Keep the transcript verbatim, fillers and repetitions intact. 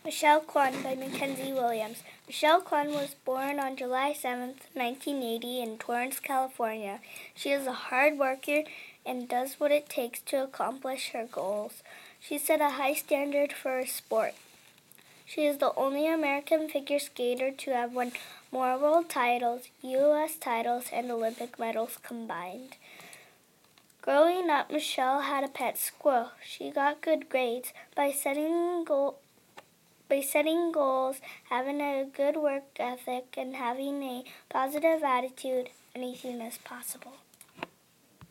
Michelle Kwan by Mackenzie Williams. Michelle Kwan was born on July seventh, nineteen eighty in Torrance, California. She is a hard worker and does what it takes to accomplish her goals. She set a high standard for her sport. She is the only American figure skater to have won more world titles, U S titles, and Olympic medals combined. Growing up, Michelle had a pet squirrel. She got good grades by setting goals. By setting goals, having a good work ethic, and having a positive attitude, anything is possible.